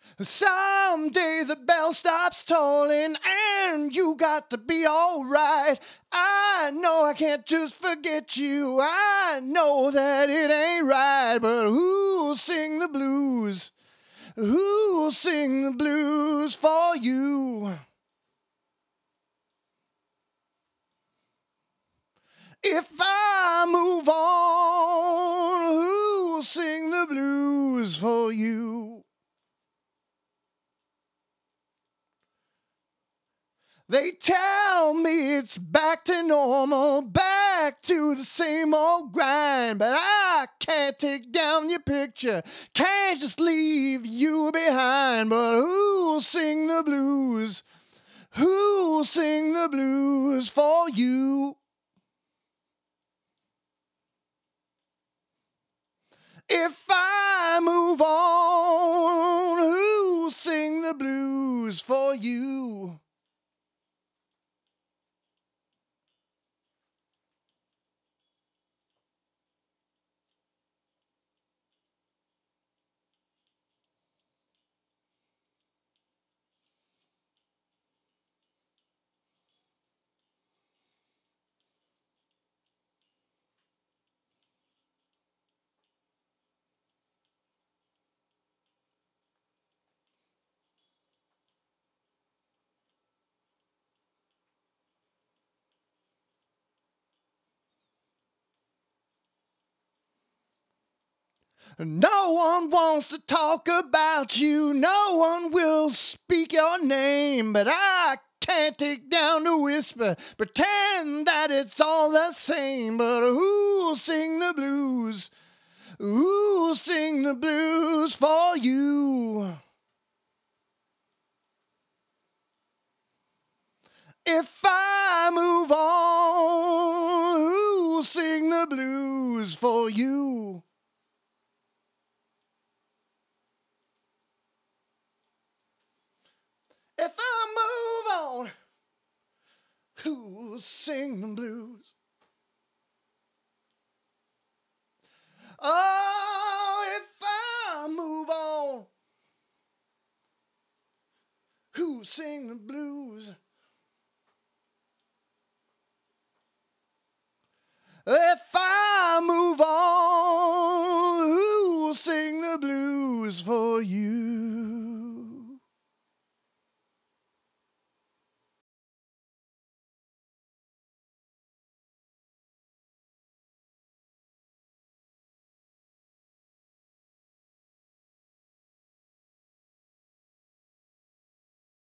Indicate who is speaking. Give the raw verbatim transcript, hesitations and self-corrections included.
Speaker 1: Someday the bell stops tolling and you got to be alright. I know I can't just forget you. I know that it ain't right, but who'll sing the blues? Who'll sing the blues for you? If I move on, who'll sing the blues for you? They tell me it's back to normal, back to the same old grind, but I can't take down your picture, can't just leave you behind. But who'll sing the blues? Who'll sing the blues for you? If I move on, who'll sing the blues for you? No one wants to talk about you, no one will speak your name, but I can't take down the whisper, pretend that it's all the same. But who'll sing the blues? Who'll sing the blues for you? If I move on, who'll sing the blues for you? If I move on, who'll sing the blues? Oh, if I move on, who'll sing the blues? If I move on, who'll sing the blues for you?